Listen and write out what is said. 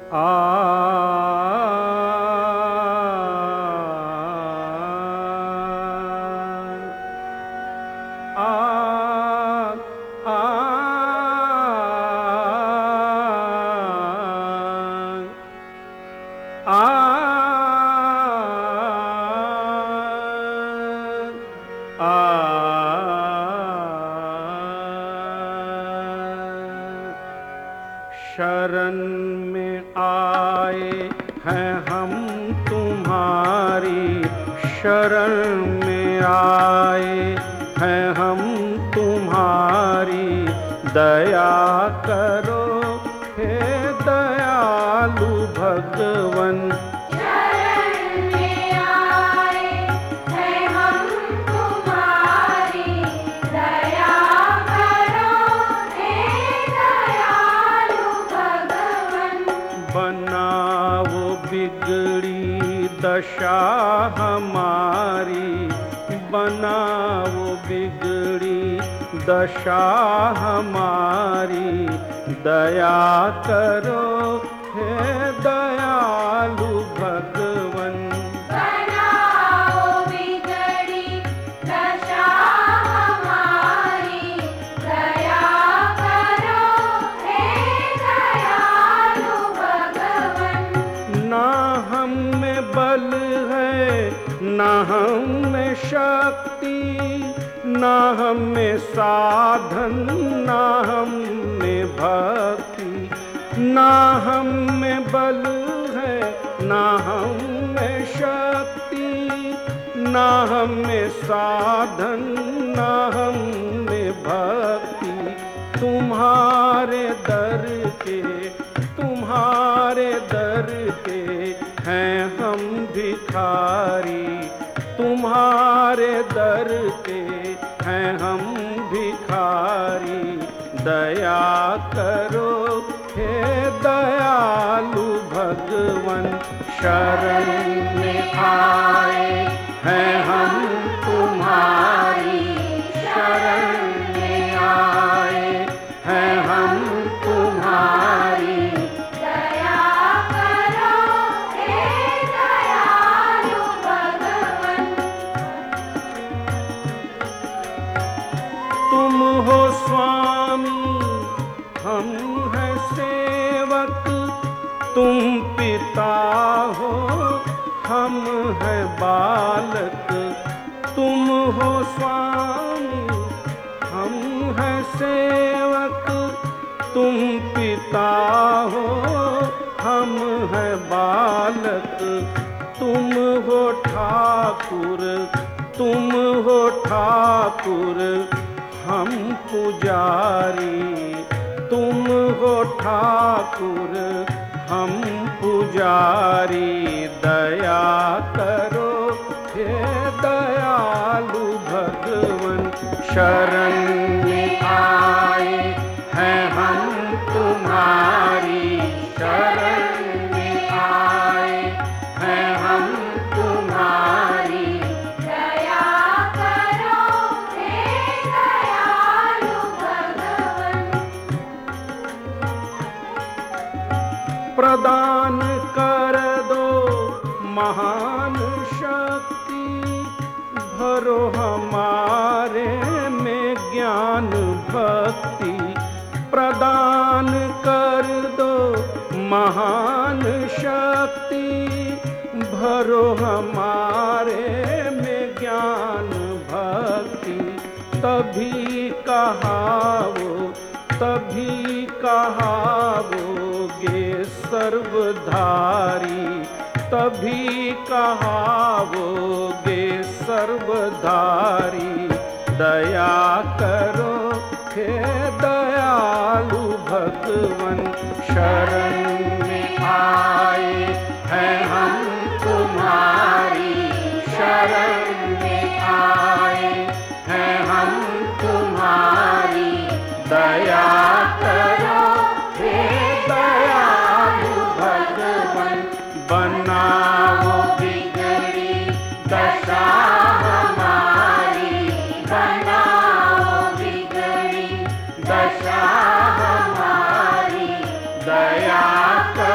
आ शरण में आए हैं हम तुम्हारी, शरण में आए हैं हम तुम्हारी, दया करो हे दयालु भगवन। बनाओ बिगड़ी दशा हमारी, बनाओ बिगड़ी दशा हमारी, दया करो हे दयालु भगवन। बल है ना हम में शक्ति, ना हम में साधन, ना हम में भक्ति, ना हम में बल है ना हम में शक्ति, ना हम में साधन, ना हम में भक्ति। तुम्हारे दर के, तुम्हारे दर के हैं हम भिखारी, तुम्हारे दर के हैं हम भिखारी, दया करो हे दयालु भगवन। शरण में आए हैं हम तुम्हारी, शरण में आए हैं हम तुम्हारी, तुम हो स्वामी हम हैं सेवक, तुम पिता हो हम हैं बालक। तुम हो स्वामी हम हैं सेवक, तुम पिता हो हम हैं बालक। तुम हो ठाकुर, तुम हो ठाकुर हम पुजारी, तुम हो ठाकुर हम पुजारी, दया करो हे दयालु भगवन। शरण में आए हैं हम तुम्हारी, शरण में आए हैं हम तुम्हारी, प्रदान कर दो महान शक्ति, भरो हमारे में ज्ञान भक्ति। प्रदान कर दो महान शक्ति, भरो हमारे में ज्ञान भक्ति। तभी कहावो, तभी कहावोगे सर्वधारी, तभी कहावोगे सर्वधारी, दया करो हे दयालु भगवन। शरण में आए हैं हम तुम्हारी, शरण में आए हैं हम तुम्हारी, दया करो हे दयालु भगवन। बनाओ बिगड़ी दशा हमारी, बनाओ बिगड़ी दशा हमारी, दया